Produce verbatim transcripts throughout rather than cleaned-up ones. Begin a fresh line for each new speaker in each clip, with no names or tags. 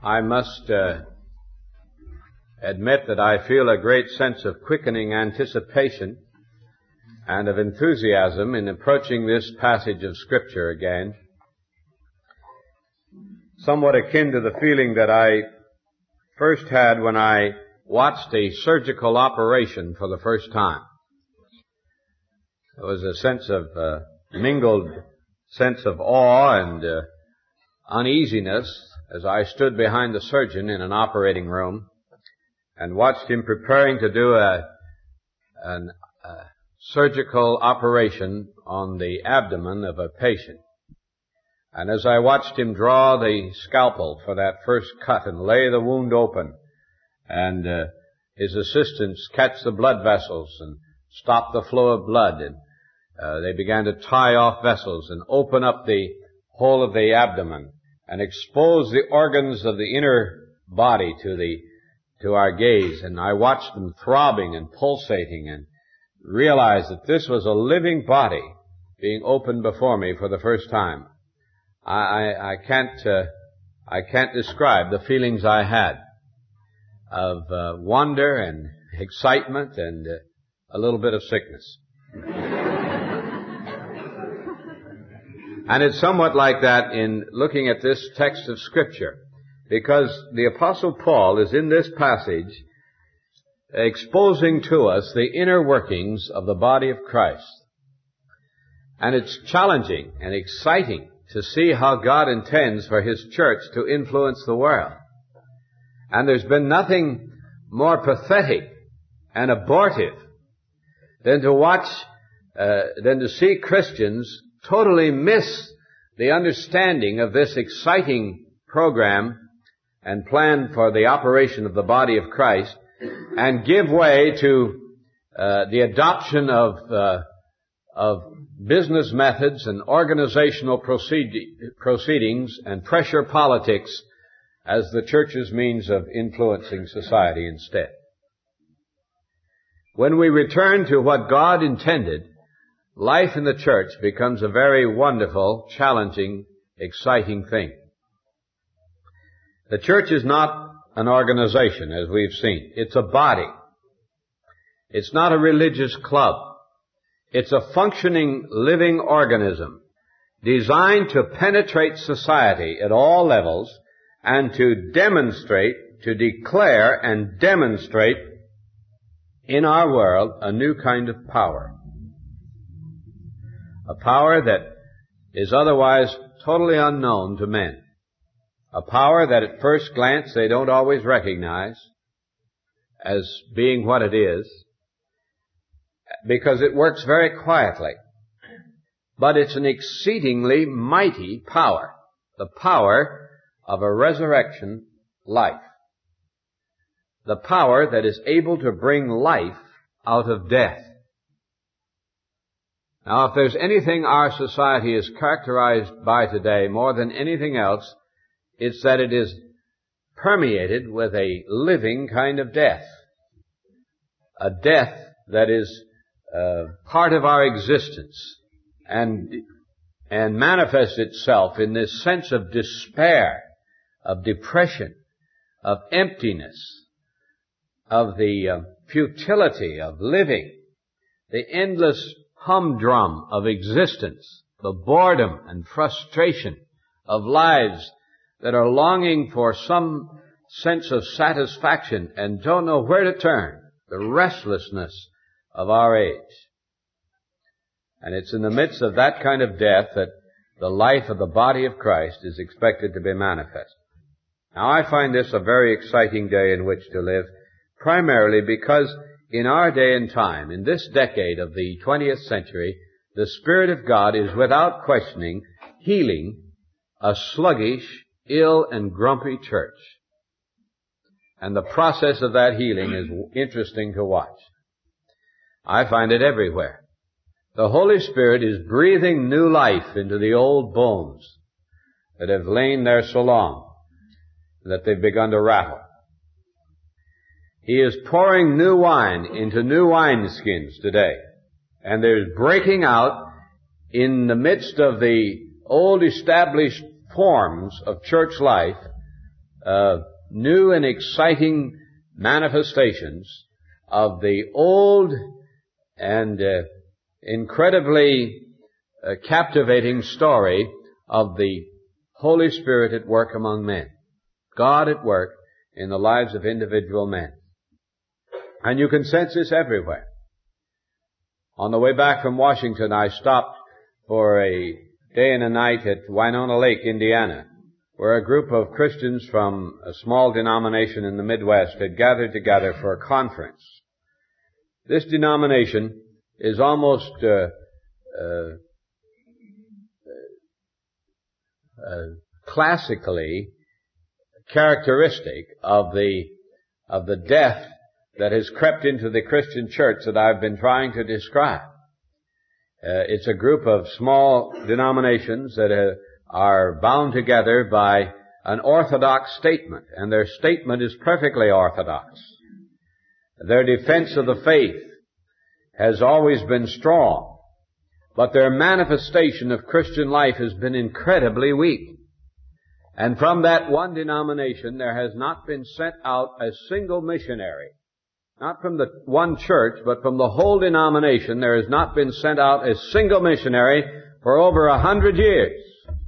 I must uh, admit that I feel a great sense of quickening anticipation and of enthusiasm in approaching this passage of Scripture again, somewhat akin to the feeling that I first had when I watched a surgical operation for the first time. There was a sense of uh, mingled sense of awe and uh, uneasiness as I stood behind the surgeon in an operating room and watched him preparing to do a, an, a surgical operation on the abdomen of a patient. And as I watched him draw the scalpel for that first cut and lay the wound open, and uh, his assistants catch the blood vessels and stop the flow of blood, and uh, they began to tie off vessels and open up the whole of the abdomen and expose the organs of the inner body to the to our gaze. And I watched them throbbing and pulsating and realized that this was a living body being opened before me for the first time. I, I, I can't uh, I can't describe the feelings I had of uh, wonder and excitement and uh, a little bit of sickness. And it's somewhat like that in looking at this text of Scripture, because the Apostle Paul is in this passage exposing to us the inner workings of the body of Christ. And it's challenging and exciting to see how God intends for His church to influence the world. And there's been nothing more pathetic and abortive than to watch, uh, than to see Christians totally miss the understanding of this exciting program and plan for the operation of the body of Christ and give way to uh, the adoption of uh, of business methods and organizational proceed- proceedings and pressure politics as the church's means of influencing society instead. When we return to what God intended, life in the church becomes a very wonderful, challenging, exciting thing. The church is not an organization, as we've seen. It's a body. It's not a religious club. It's a functioning, living organism designed to penetrate society at all levels and to demonstrate, to declare and demonstrate in our world a new kind of power. A power that is otherwise totally unknown to men. A power that at first glance they don't always recognize as being what it is, because it works very quietly. But it's an exceedingly mighty power. The power of a resurrection life. The power that is able to bring life out of death. Now, if there's anything our society is characterized by today more than anything else, it's that it is permeated with a living kind of death. A death that is uh, part of our existence and and manifests itself in this sense of despair, of depression, of emptiness, of the uh, futility of living, the endless humdrum of existence, the boredom and frustration of lives that are longing for some sense of satisfaction and don't know where to turn, the restlessness of our age. And it's in the midst of that kind of death that the life of the body of Christ is expected to be manifest. Now, I find this a very exciting day in which to live, primarily because in our day and time, in this decade of the twentieth century, the Spirit of God is without questioning healing a sluggish, ill and grumpy church. And the process of that healing is interesting to watch. I find it everywhere. The Holy Spirit is breathing new life into the old bones that have lain there so long that they've begun to rattle. He is pouring new wine into new wineskins today. And there's breaking out in the midst of the old established forms of church life uh, new and exciting manifestations of the old and uh, incredibly uh, captivating story of the Holy Spirit at work among men. God at work in the lives of individual men. And you can sense this everywhere. On the way back from Washington, I stopped for a day and a night at Winona Lake, Indiana, where a group of Christians from a small denomination in the Midwest had gathered together for a conference. This denomination is almost uh, uh, uh, classically characteristic of the of the death that has crept into the Christian church that I've been trying to describe. Uh, it's a group of small denominations that uh, are bound together by an orthodox statement, and their statement is perfectly orthodox. Their defense of the faith has always been strong, but their manifestation of Christian life has been incredibly weak. And from that one denomination, there has not been sent out a single missionary. Not from the one church, but from the whole denomination, there has not been sent out a single missionary for over a hundred years.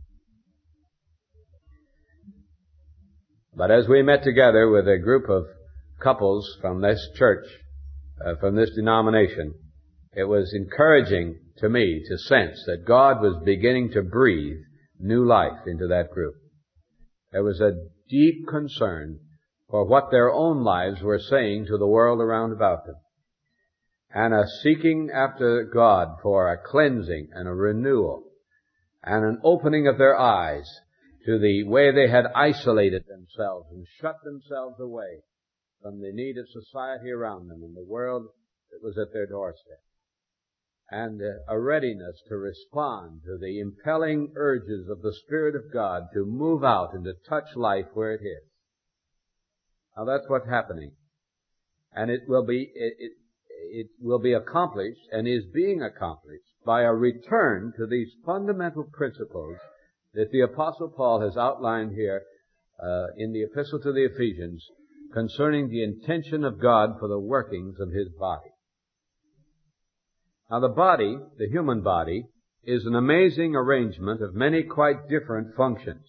But as we met together with a group of couples from this church, uh, from this denomination, it was encouraging to me to sense that God was beginning to breathe new life into that group. There was a deep concern for what their own lives were saying to the world around about them, and a seeking after God for a cleansing and a renewal, and an opening of their eyes to the way they had isolated themselves and shut themselves away from the need of society around them and the world that was at their doorstep, and a readiness to respond to the impelling urges of the Spirit of God to move out and to touch life where it is. Now that's what's happening. And it will be, it, it, it will be accomplished and is being accomplished by a return to these fundamental principles that the Apostle Paul has outlined here uh, in the Epistle to the Ephesians concerning the intention of God for the workings of His body. Now the body, the human body, is an amazing arrangement of many quite different functions.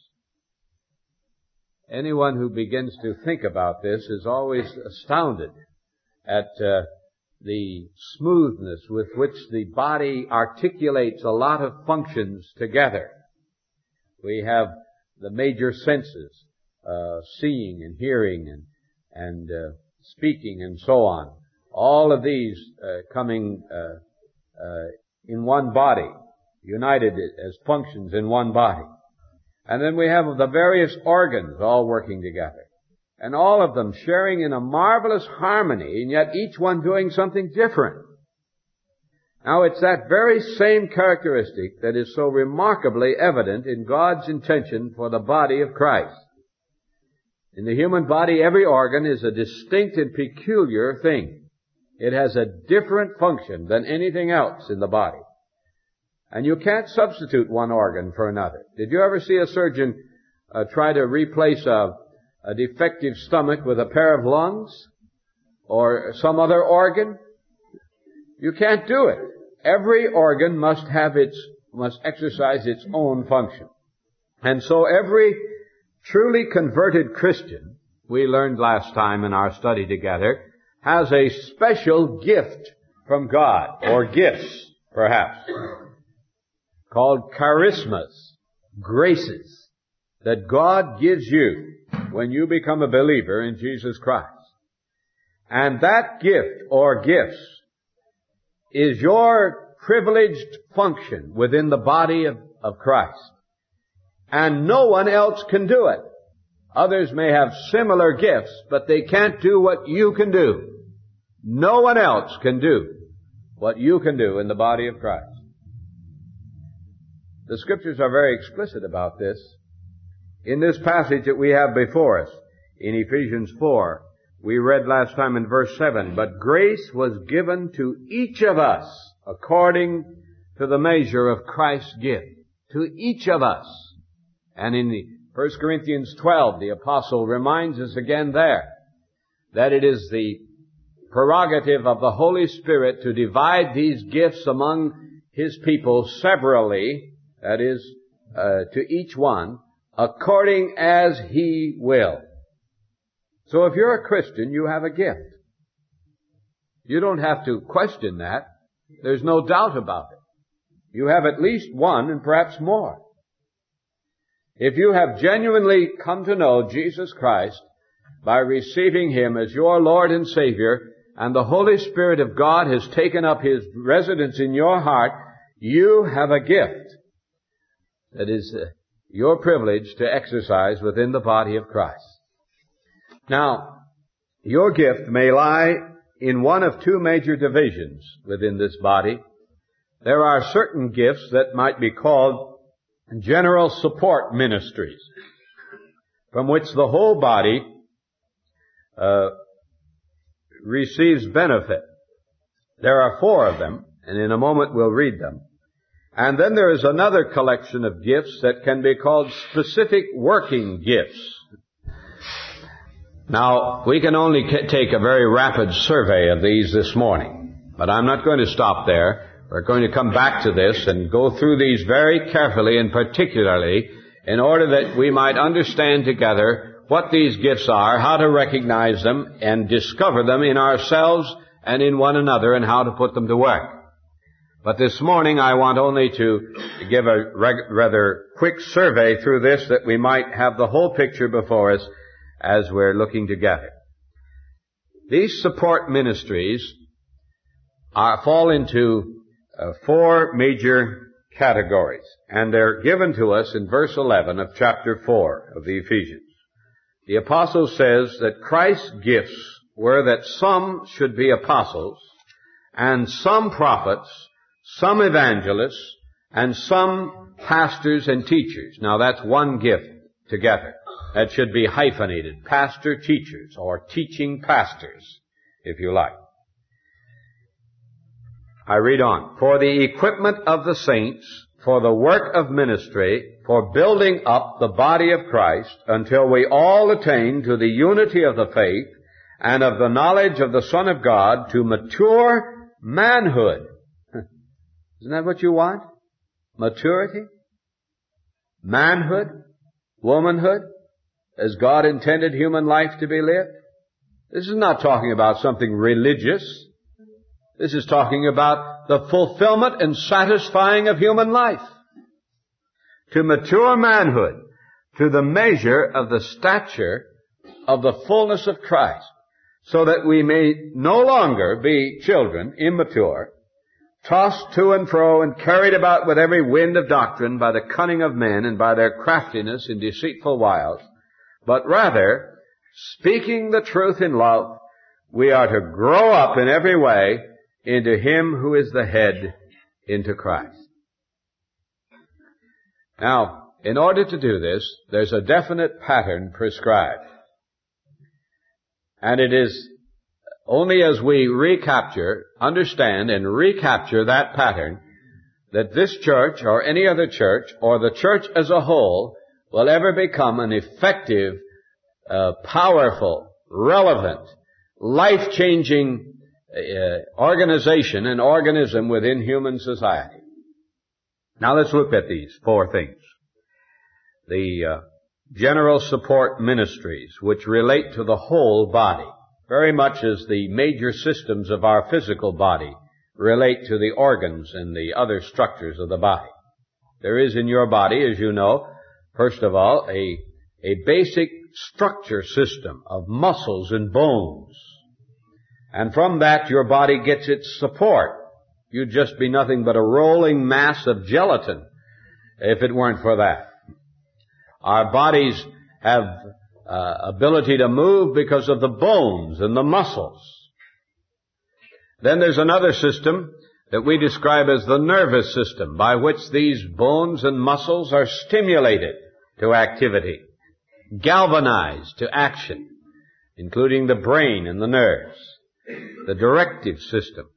Anyone who begins to think about this is always astounded at uh, the smoothness with which the body articulates a lot of functions together. We have the major senses, uh, seeing and hearing and, and uh, speaking and so on. All of these uh, coming uh, uh, in one body, united as functions in one body. And then we have the various organs all working together. And all of them sharing in a marvelous harmony, and yet each one doing something different. Now it's that very same characteristic that is so remarkably evident in God's intention for the body of Christ. In the human body, every organ is a distinct and peculiar thing. It has a different function than anything else in the body. And you can't substitute one organ for another. Did you ever see a surgeon uh, try to replace a, a defective stomach with a pair of lungs or some other organ? You can't do it. Every organ must have its, must exercise its own function. And so every truly converted Christian, we learned last time in our study together, has a special gift from God, or gifts, perhaps, called charismas, graces, that God gives you when you become a believer in Jesus Christ. And that gift or gifts is your privileged function within the body of, of Christ. And no one else can do it. Others may have similar gifts, but they can't do what you can do. No one else can do what you can do in the body of Christ. The Scriptures are very explicit about this. In this passage that we have before us, in Ephesians four, we read last time in verse seven, but grace was given to each of us according to the measure of Christ's gift. To each of us. And in the First Corinthians twelve, the apostle reminds us again there that it is the prerogative of the Holy Spirit to divide these gifts among His people severally, that is, uh, to each one, according as He will. So if you're a Christian, you have a gift. You don't have to question that. There's no doubt about it. You have at least one and perhaps more. If you have genuinely come to know Jesus Christ by receiving Him as your Lord and Savior, and the Holy Spirit of God has taken up His residence in your heart, you have a gift that is uh, your privilege to exercise within the body of Christ. Now, your gift may lie in one of two major divisions within this body. There are certain gifts that might be called general support ministries, from which the whole body uh, receives benefit. There are four of them, and in a moment we'll read them. And then there is another collection of gifts that can be called specific working gifts. Now, we can only take a very rapid survey of these this morning, but I'm not going to stop there. We're going to come back to this and go through these very carefully and particularly in order that we might understand together what these gifts are, how to recognize them and discover them in ourselves and in one another, and how to put them to work. But this morning I want only to give a reg- rather quick survey through this, that we might have the whole picture before us as we're looking together. These support ministries are, fall into uh, four major categories, and they're given to us in verse eleven of chapter four of the Ephesians. The apostle says that Christ's gifts were that some should be apostles, and some prophets, some evangelists, and some pastors and teachers. Now that's one gift together. That should be hyphenated. Pastor teachers, or teaching pastors, if you like. I read on. For the equipment of the saints, for the work of ministry, for building up the body of Christ, until we all attain to the unity of the faith and of the knowledge of the Son of God, to mature manhood. Isn't that what you want? Maturity? Manhood? Womanhood? As God intended human life to be lived? This is not talking about something religious. This is talking about the fulfillment and satisfying of human life. To mature manhood, to the measure of the stature of the fullness of Christ, so that we may no longer be children, immature, tossed to and fro and carried about with every wind of doctrine by the cunning of men and by their craftiness in deceitful wiles, but rather, speaking the truth in love, we are to grow up in every way into Him who is the head, into Christ. Now, in order to do this, there's a definite pattern prescribed. And it is only as we recapture, understand and recapture that pattern, that this church or any other church or the church as a whole will ever become an effective, uh, powerful, relevant, life-changing uh, organization and organism within human society. Now let's look at these four things. The uh, general support ministries, which relate to the whole body, very much as the major systems of our physical body relate to the organs and the other structures of the body. There is in your body, as you know, first of all, a, a basic structure system of muscles and bones. And from that, your body gets its support. You'd just be nothing but a rolling mass of gelatin if it weren't for that. Our bodies have uh, ability to move because of the bones and the muscles. Then there's another system that we describe as the nervous system, by which these bones and muscles are stimulated to activity, galvanized to action, including the brain and the nerves, the directive system.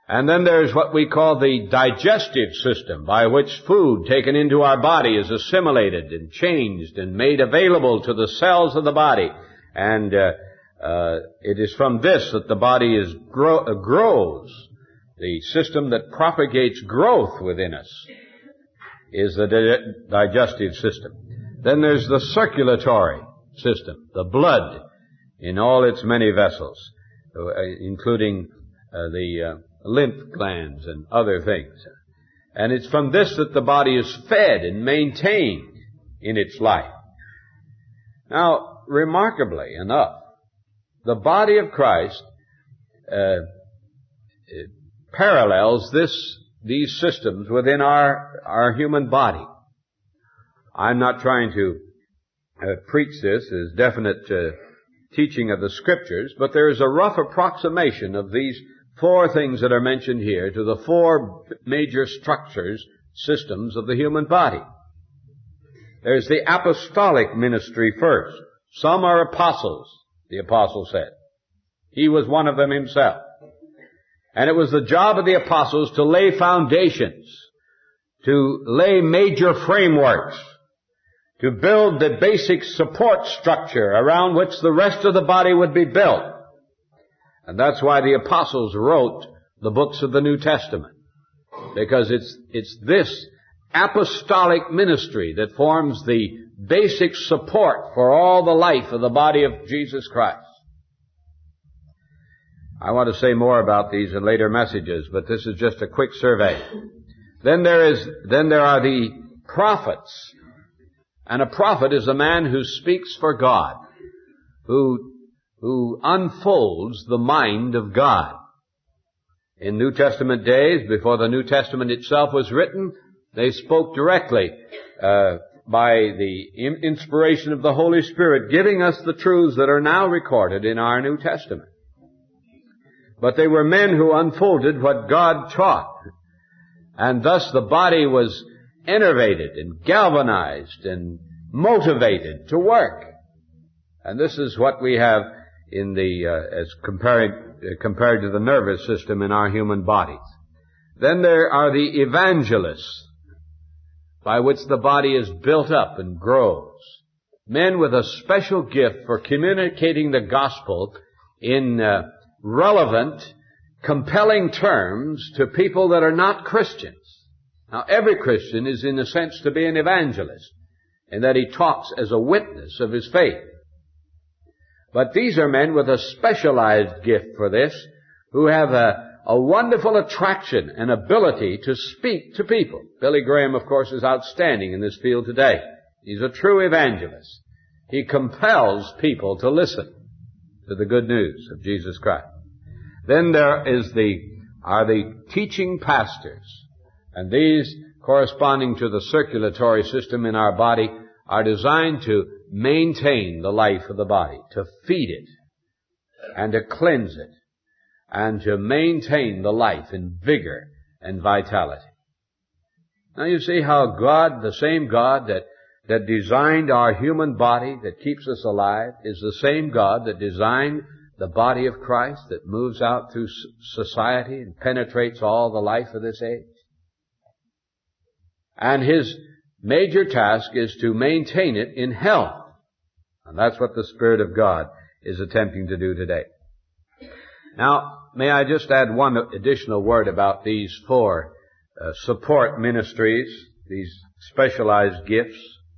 And then there's what we call the digestive system, by which food taken into our body is assimilated and changed and made available to the cells of the body. And uh, uh, it is from this that the body is grow, uh, grows. The system that propagates growth within us is the di- digestive system. Then there's the circulatory system, the blood in all its many vessels, uh, including uh, the uh, lymph glands and other things. And it's from this that the body is fed and maintained in its life. Now, remarkably enough, the body of Christ uh, parallels this, these systems within our, our human body. I'm not trying to uh, preach this as definite uh, teaching of the Scriptures, but there is a rough approximation of these four things that are mentioned here to the four major structures, systems of the human body. There's the apostolic ministry first. Some are apostles, the apostle said. He was one of them himself. And it was the job of the apostles to lay foundations, to lay major frameworks, to build the basic support structure around which the rest of the body would be built. And that's why the apostles wrote the books of the New Testament. Because it's, it's this apostolic ministry that forms the basic support for all the life of the body of Jesus Christ. I want to say more about these in later messages, but this is just a quick survey. Then there is, then there are the prophets. And a prophet is a man who speaks for God, who, who unfolds the mind of God. In New Testament days, before the New Testament itself was written, they spoke directly, uh, by the inspiration of the Holy Spirit, giving us the truths that are now recorded in our New Testament. But they were men who unfolded what God taught. And thus the body was enervated and galvanized and motivated to work. And this is what we have in the, uh, as compared, uh, compared to the nervous system in our human bodies. Then there are the evangelists, by which the body is built up and grows. Men with a special gift for communicating the gospel in uh, relevant, compelling terms to people that are not Christians. Now, every Christian is in a sense to be an evangelist, in that he talks as a witness of his faith. But these are men with a specialized gift for this, who have a, a wonderful attraction and ability to speak to people. Billy Graham, of course, is outstanding in this field today. He's a true evangelist. He compels people to listen to the good news of Jesus Christ. Then there is the, are the teaching pastors. And these, corresponding to the circulatory system in our body, are designed to maintain the life of the body, to feed it, and to cleanse it, and to maintain the life in vigor and vitality. Now you see how God, the same God that, that designed our human body that keeps us alive, is the same God that designed the body of Christ that moves out through society and penetrates all the life of this age. And His major task is to maintain it in health. And that's what the Spirit of God is attempting to do today. Now, may I just add one additional word about these four uh, support ministries, these specialized gifts.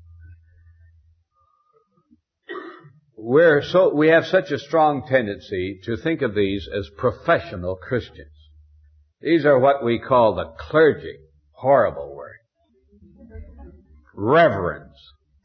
We're so, we have such a strong tendency to think of these as professional Christians. These are what we call the clergy. Horrible word. Reverends.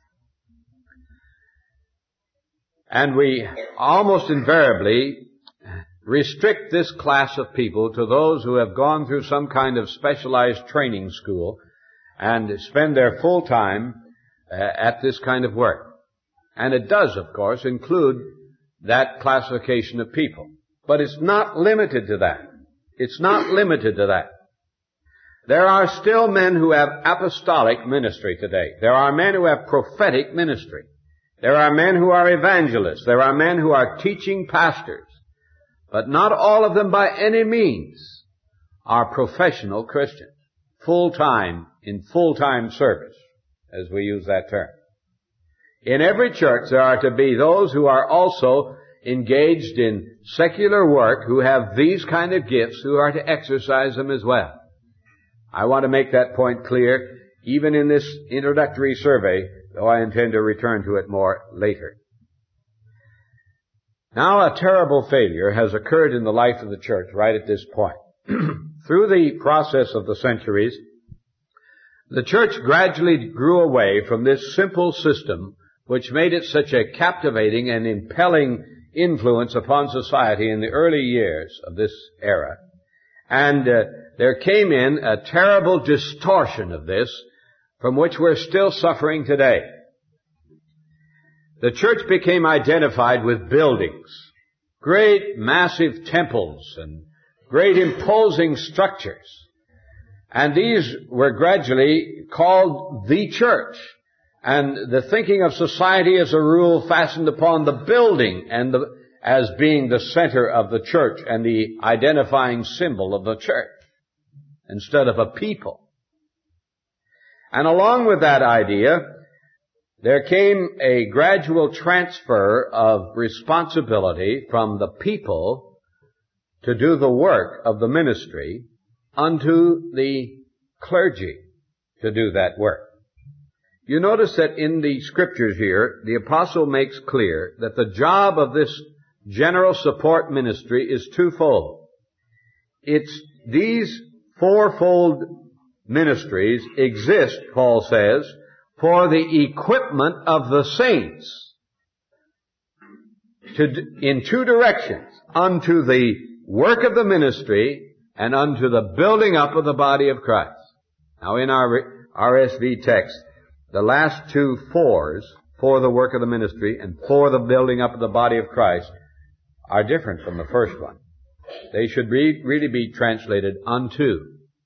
And we almost invariably restrict this class of people to those who have gone through some kind of specialized training school and spend their full time uh, at this kind of work. And it does, of course, include that classification of people. But it's not limited to that. It's not limited to that. There are still men who have apostolic ministry today. There are men who have prophetic ministry. There are men who are evangelists. There are men who are teaching pastors. But not all of them by any means are professional Christians, full-time, in full-time service, as we use that term. In every church there are to be those who are also engaged in secular work, who have these kind of gifts, who are to exercise them as well. I want to make that point clear, even in this introductory survey, though I intend to return to it more later. Now a terrible failure has occurred in the life of the church right at this point. Through the process of the centuries, the church gradually grew away from this simple system which made it such a captivating and impelling influence upon society in the early years of this era. And uh, there came in a terrible distortion of this from which we're still suffering today. The church became identified with buildings, great massive temples and great imposing structures. And these were gradually called the church. And the thinking of society as a rule fastened upon the building and the, as being the center of the church and the identifying symbol of the church instead of a people. And along with that idea, there came a gradual transfer of responsibility from the people to do the work of the ministry unto the clergy to do that work. You notice that in the scriptures here, the apostle makes clear that the job of this general support ministry is twofold. It's these fourfold ministries exist, Paul says, for the equipment of the saints to, in two directions, unto the work of the ministry and unto the building up of the body of Christ. Now in our R S V text, the last two fours, for the work of the ministry and for the building up of the body of Christ, are different from the first one. They should re- really be translated unto.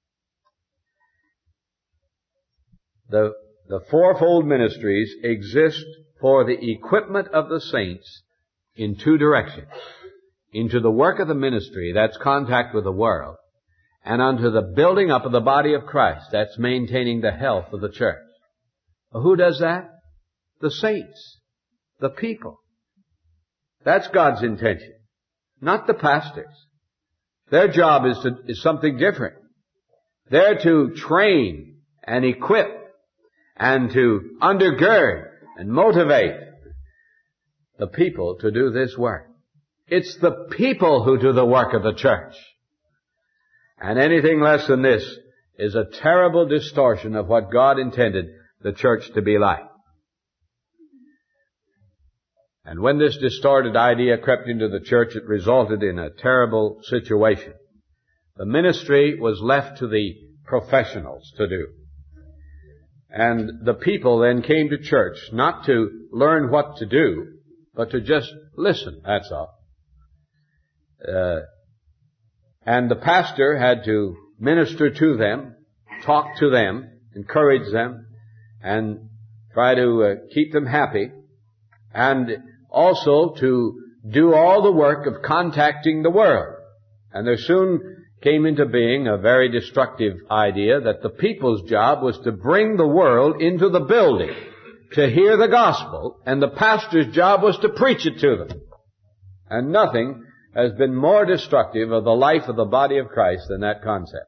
The, the fourfold ministries exist for the equipment of the saints in two directions. Into the work of the ministry, that's contact with the world, and unto the building up of the body of Christ, that's maintaining the health of the church. Well, who does that? The saints. The people. That's God's intention. Not the pastors. Their job is to, is something different. They're to train and equip and to undergird and motivate the people to do this work. It's the people who do the work of the church. And anything less than this is a terrible distortion of what God intended the church to be like. And when this distorted idea crept into the church, it resulted in a terrible situation. The ministry was left to the professionals to do. And the people then came to church not to learn what to do, but to just listen, that's all. Uh, and the pastor had to minister to them, talk to them, encourage them, and try to uh, keep them happy, and also to do all the work of contacting the world. And there soon came into being a very destructive idea that the people's job was to bring the world into the building, to hear the gospel, and the pastor's job was to preach it to them. And nothing has been more destructive of the life of the body of Christ than that concept.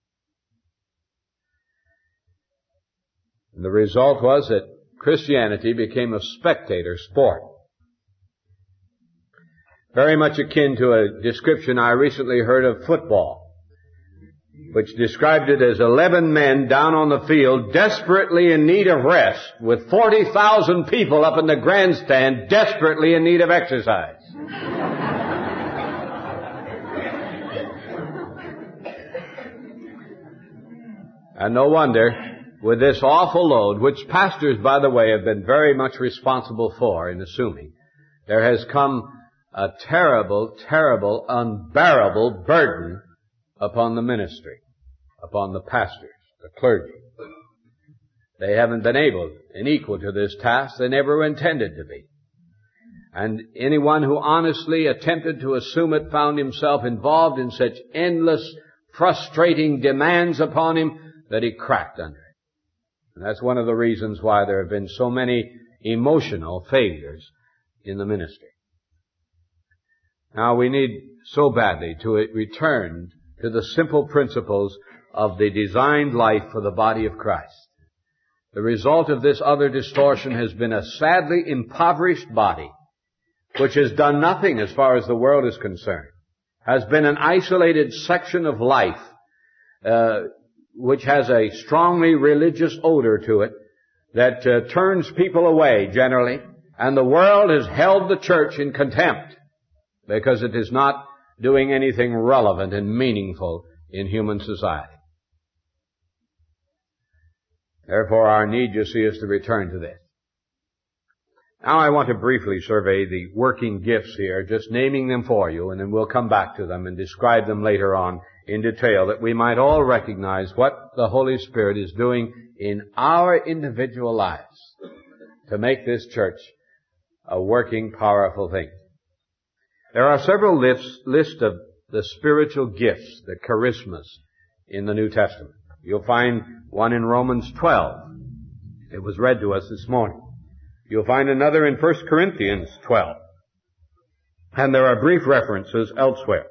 And the result was that Christianity became a spectator sport. Very much akin to a description I recently heard of football, which described it as eleven men down on the field desperately in need of rest, with forty thousand people up in the grandstand desperately in need of exercise. And no wonder, with this awful load, which pastors, by the way, have been very much responsible for in assuming, there has come a terrible, terrible, unbearable burden upon the ministry, upon the pastors, the clergy. They haven't been able and equal to this task. They never were intended to be. And anyone who honestly attempted to assume it found himself involved in such endless frustrating demands upon him that he cracked under it. And that's one of the reasons why there have been so many emotional failures in the ministry. Now we need so badly to return to the simple principles of the designed life for the body of Christ. The result of this other distortion has been a sadly impoverished body, which has done nothing as far as the world is concerned, has been an isolated section of life, uh, which has a strongly religious odor to it that uh, turns people away generally, and the world has held the church in contempt because it is not doing anything relevant and meaningful in human society. Therefore, our need, you see, is to return to this. Now I want to briefly survey the working gifts here, just naming them for you, and then we'll come back to them and describe them later on in detail, that we might all recognize what the Holy Spirit is doing in our individual lives to make this church a working, powerful thing. There are several lists, lists of the spiritual gifts, the charismas, in the New Testament. You'll find one in Romans twelve. It was read to us this morning. You'll find another in First Corinthians twelve. And there are brief references elsewhere.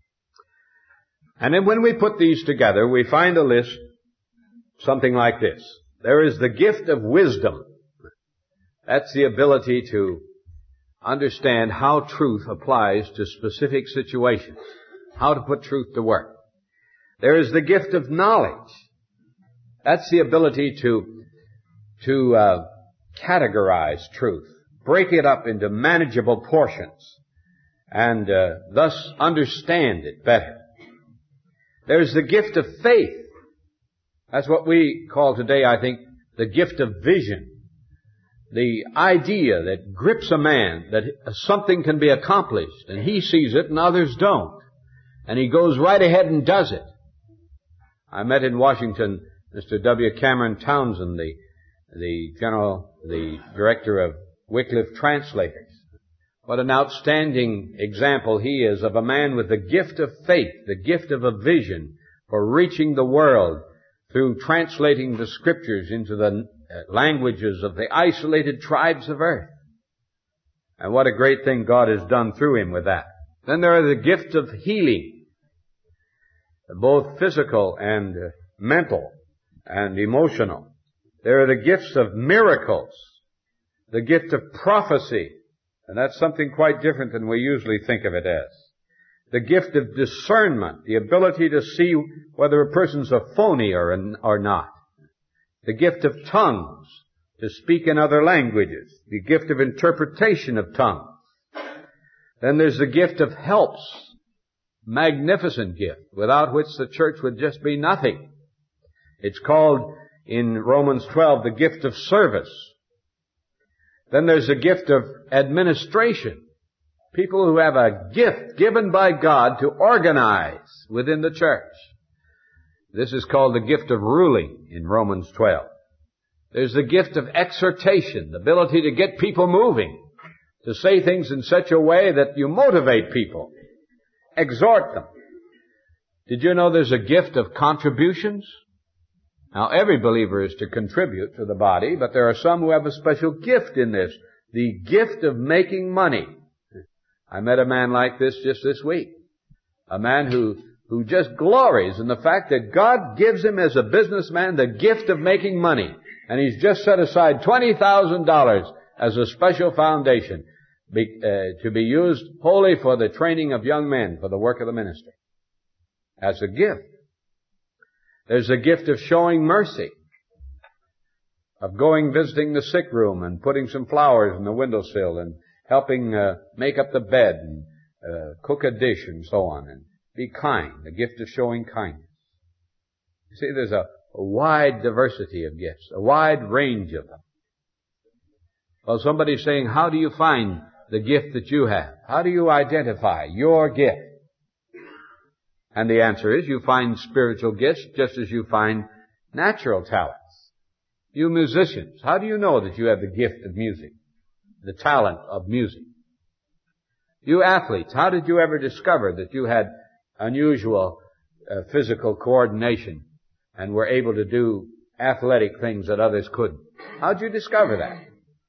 And then when we put these together, we find a list something like this. There is the gift of wisdom. That's the ability to understand how truth applies to specific situations, how to put truth to work. There is the gift of knowledge. That's the ability to, to uh, categorize truth, break it up into manageable portions, and uh, thus understand it better. There's the gift of faith. That's what we call today, I think, the gift of vision. The idea that grips a man that something can be accomplished, and he sees it and others don't. And he goes right ahead and does it. I met in Washington Mister W. Cameron Townsend, the, the general, the director of Wycliffe Translators. What an outstanding example he is of a man with the gift of faith, the gift of a vision for reaching the world through translating the scriptures into the languages of the isolated tribes of earth. And what a great thing God has done through him with that. Then there are the gift of healing, both physical and mental and emotional. There are the gifts of miracles, the gift of prophecy, and that's something quite different than we usually think of it as. The gift of discernment, the ability to see whether a person's a phony or, or not. The gift of tongues, to speak in other languages. The gift of interpretation of tongues. Then there's the gift of helps. Magnificent gift, without which the church would just be nothing. It's called in Romans twelve the gift of service. Then there's the gift of administration. People who have a gift given by God to organize within the church. This is called the gift of ruling in Romans twelve. There's the gift of exhortation, the ability to get people moving, to say things in such a way that you motivate people, exhort them. Did you know there's a gift of contributions? Now, every believer is to contribute to the body, but there are some who have a special gift in this, the gift of making money. I met a man like this just this week, a man who who just glories in the fact that God gives him as a businessman the gift of making money. And he's just set aside twenty thousand dollars as a special foundation be, uh, to be used wholly for the training of young men for the work of the ministry. As a gift. There's a gift of showing mercy, of going visiting the sick room and putting some flowers in the windowsill and helping uh, make up the bed and uh, cook a dish and so on, and be kind, the gift of showing kindness. You see, there's a, a wide diversity of gifts, a wide range of them. Well, somebody's saying, how do you find the gift that you have? How do you identify your gift? And the answer is, you find spiritual gifts just as you find natural talents. You musicians, how do you know that you have the gift of music? The talent of music? You athletes, how did you ever discover that you had unusual uh, physical coordination and were able to do athletic things that others couldn't. How'd you discover that?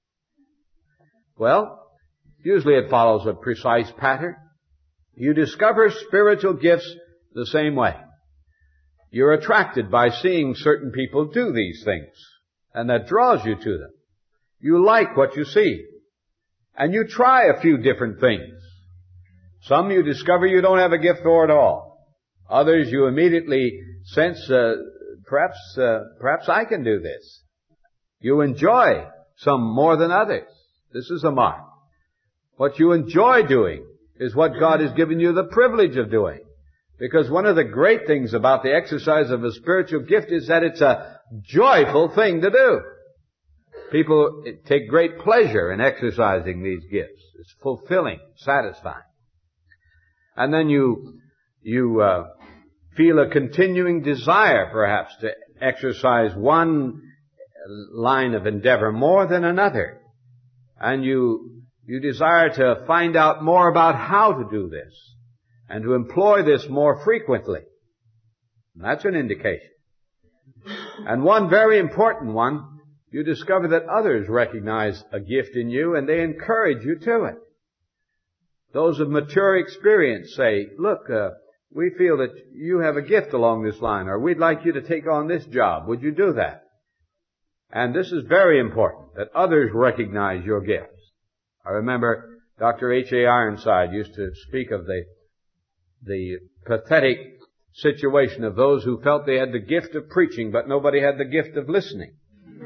Well, usually it follows a precise pattern. You discover spiritual gifts the same way. You're attracted by seeing certain people do these things, and that draws you to them. You like what you see, and you try a few different things. Some you discover you don't have a gift for at all. Others you immediately sense, uh, perhaps, uh, perhaps I can do this. You enjoy some more than others. This is a mark. What you enjoy doing is what God has given you the privilege of doing. Because one of the great things about the exercise of a spiritual gift is that it's a joyful thing to do. People take great pleasure in exercising these gifts. It's fulfilling, satisfying. And then you, you, uh, feel a continuing desire, perhaps, to exercise one line of endeavor more than another. And you, you desire to find out more about how to do this and to employ this more frequently. And that's an indication. And one very important one, you discover that others recognize a gift in you and they encourage you to it. Those of mature experience say, look, uh, we feel that you have a gift along this line, or we'd like you to take on this job. Would you do that? And this is very important, that others recognize your gifts. I remember Doctor H A Ironside used to speak of the, the pathetic situation of those who felt they had the gift of preaching, but nobody had the gift of listening.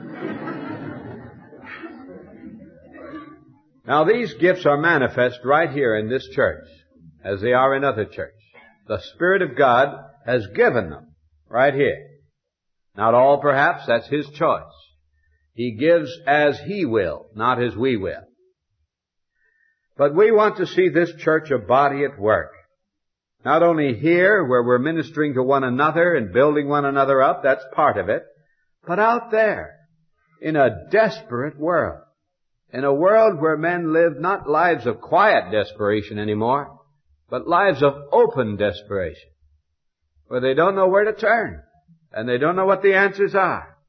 Now these gifts are manifest right here in this church, as they are in other churches. The Spirit of God has given them right here. Not all, perhaps, that's His choice. He gives as He will, not as we will. But we want to see this church a body at work. Not only here, where we're ministering to one another and building one another up, that's part of it, but out there, in a desperate world. In a world where men live not lives of quiet desperation anymore, but lives of open desperation, where they don't know where to turn, and they don't know what the answers are.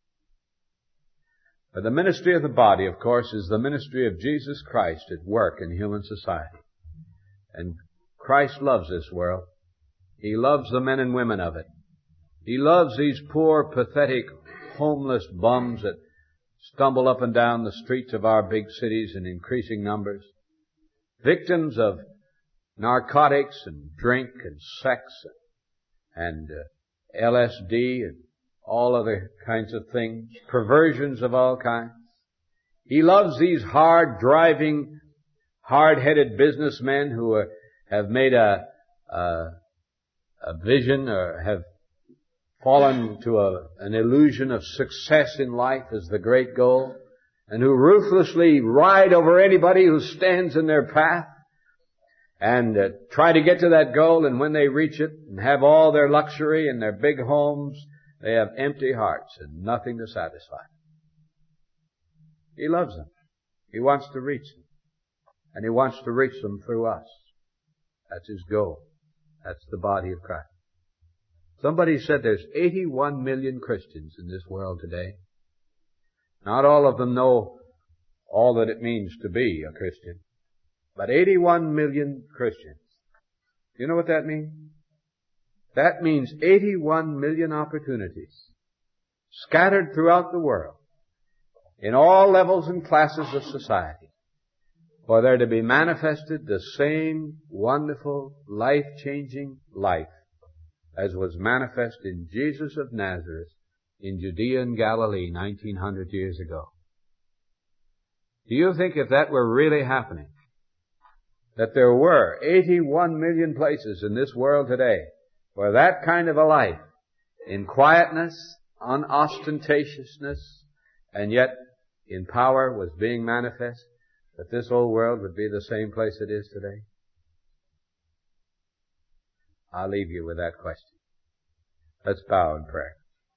But the ministry of the body, of course, is the ministry of Jesus Christ at work in human society. And Christ loves this world. He loves the men and women of it. He loves these poor, pathetic, homeless bums that stumble up and down the streets of our big cities in increasing numbers, victims of narcotics and drink and sex and uh, L S D and all other kinds of things, perversions of all kinds. He loves these hard-driving, hard-headed businessmen who are, have made a, a, a vision or have fallen to a, an illusion of success in life as the great goal, and who ruthlessly ride over anybody who stands in their path and uh, try to get to that goal, and when they reach it and have all their luxury and their big homes, they have empty hearts and nothing to satisfy them. He loves them. He wants to reach them. And He wants to reach them through us. That's His goal. That's the body of Christ. Somebody said there's eighty-one million Christians in this world today. Not all of them know all that it means to be a Christian. But eighty-one million Christians. You know what that means? That means eighty-one million opportunities scattered throughout the world in all levels and classes of society for there to be manifested the same wonderful, life-changing life as was manifest in Jesus of Nazareth in Judea and Galilee nineteen hundred years ago. Do you think if that were really happening, that there were eighty-one million places in this world today where that kind of a life, in quietness, unostentatiousness, and yet in power was being manifest, that this whole world would be the same place it is today? I'll leave you with that question. Let's bow in prayer.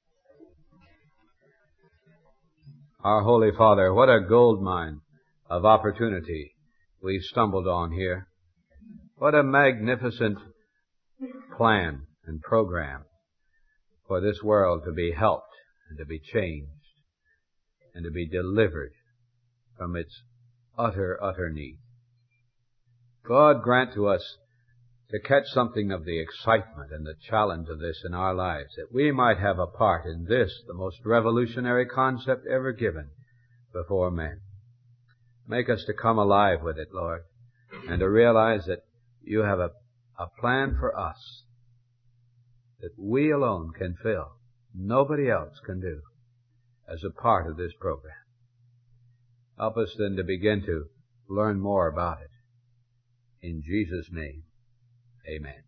Our Holy Father, what a gold mine of opportunity we've stumbled on here. What a magnificent plan and program for this world to be helped and to be changed and to be delivered from its utter, utter need. God grant to us to catch something of the excitement and the challenge of this in our lives, that we might have a part in this, the most revolutionary concept ever given before men. Make us to come alive with it, Lord, and to realize that you have a, a plan for us that we alone can fill, nobody else can do, as a part of this program. Help us then to begin to learn more about it. In Jesus' name, amen.